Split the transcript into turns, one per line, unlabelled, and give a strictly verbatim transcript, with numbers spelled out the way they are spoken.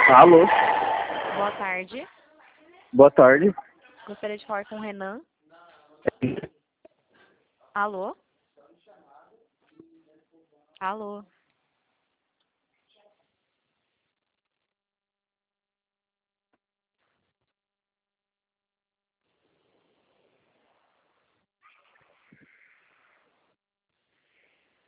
Alô,
Boa tarde.
boa tarde.
Gostaria de falar com o Renan. Alô? Alô?